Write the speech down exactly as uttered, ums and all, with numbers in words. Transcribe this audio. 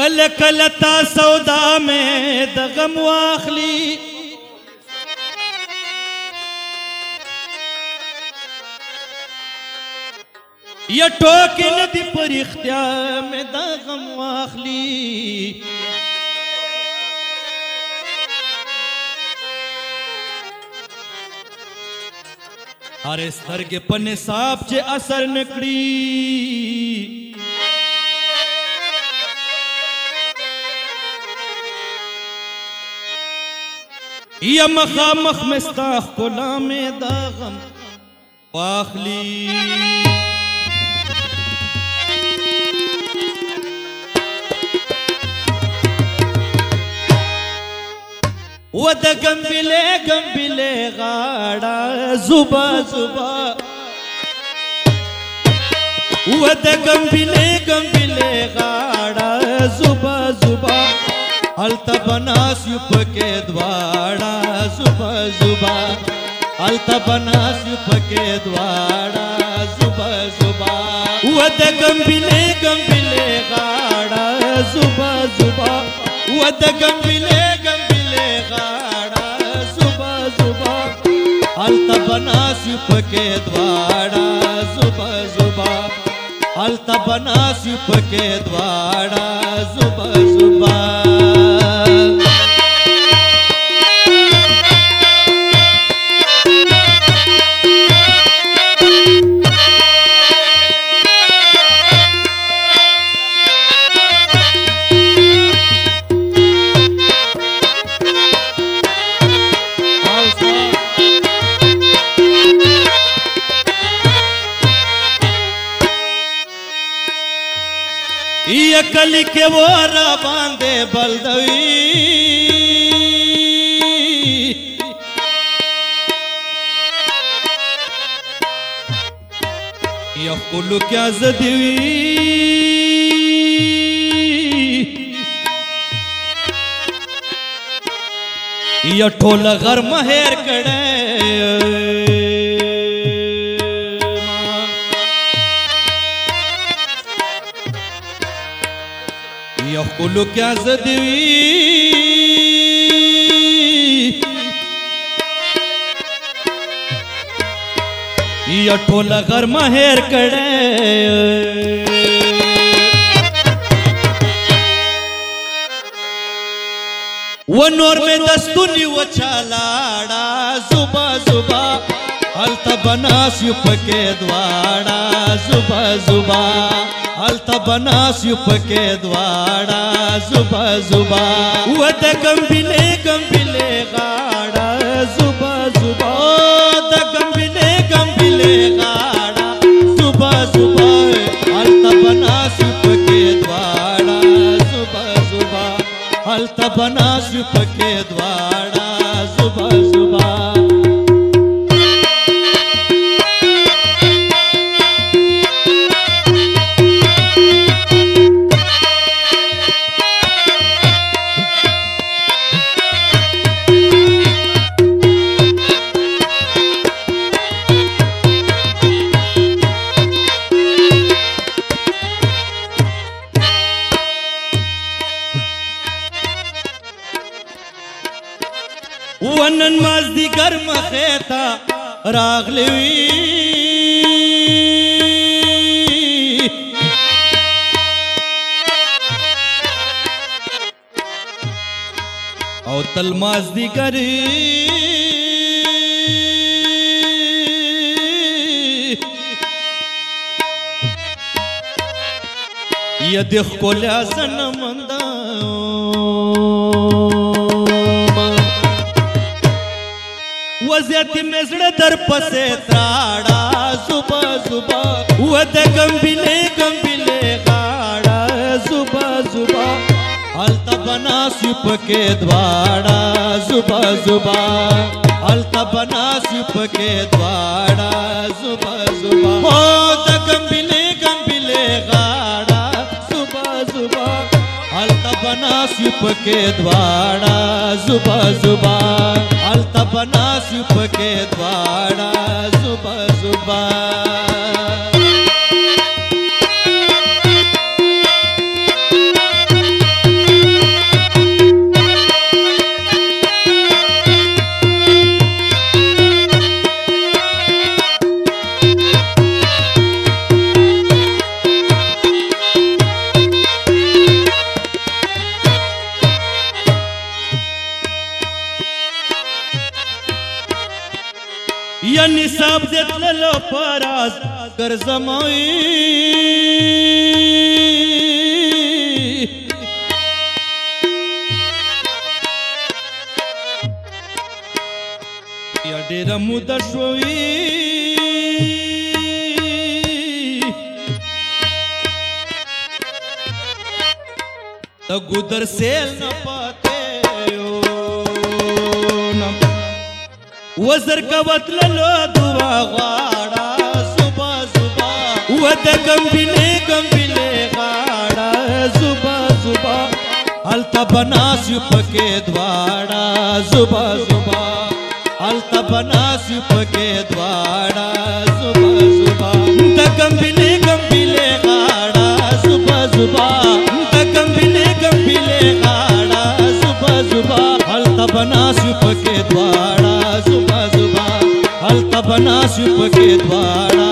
कल कल ता सौदा में द गम वाखली या टोके नदी पर इख्तियार में द गम वाखली अरे स्तर के पन्ने साफ चे असर नकड़ी या मखा मख में स्ताख कोला में दागम वाखली वद गंबिले गंबिले गाड़ा जुबा जुबा वद गंबिले गंबिले गाड़ा जुबा जुबा अलता बनास युप के द्वाड़ा जुबा जुबा अलता बनास युप के द्वाड़ा जुबा जुबा वद गंबिले गंबिले गाड़ा जुबा जुबा वद गंबिले गंबिले गाड़ा जुबा जुबा अलता बनास युप के द्वाड़ा जुबा जुबा अलता बनास युप के द्वाड़ा जुबा जुबा ये कली के वोरा बांधे बलदवी ये कुल्लू क्या जदवी ये ठोला घर महेर कड़े कुल्लू क्या जदवी या ठोला घर महेर कड़े वो नोर में दस्तुनी वो चालाड़ा जुबा जुबा अलता बनास युप के द्वाड़ा जुबा जुबा अलता बनास युप के द्वाड़ा जुबा जुबा वद गंबिले गंबिले गाड़ा जुबा जुबा द गंबिले गंबिले गाड़ा जुबा जुबा अलता बनास युप के द्वाड़ा जुबा जुबा अलता बनास युप के द्वाड़ा जुबा जुबा वनन मजदी गर्म खेता रागलवी और तल मजदी करी ये देख को ल्यासन मंदा वज़्यति मेज़ड़ दर पसे त्राड़ा जुबा जुबा वद गंबिले गंबिले गाड़ा जुबा जुबा अलता बनास युप के द्वाड़ा जुबा जुबा अलता बनास युप के द्वाड़ा जुबा जुबा वद गंबिले गंबिले गाड़ा जुबा जुबा अलता बनास युप के द्वाड़ा जुबा जुबा अलता बनास युप के द्वाड़ा जुबा जुबा صاحب دې تللو په راز ګرځموي یا ډېره موده شوې د ګودر سیل نه پاتې وزر کا وتللو دعا غواړه زبا زبا و د ګمبلې ګمبلې غاړه زبا زبا هلته بناس پکې دواړه زبا زبا هلته بناس پکې دواړه زبا زبا د ګمبلې ګمبلې غاړه زبا زبا د ګمبلې ګمبلې غاړه زبا زبا هلته بناس پکې دواړه زبا زبا هلته بناس پکې دواړه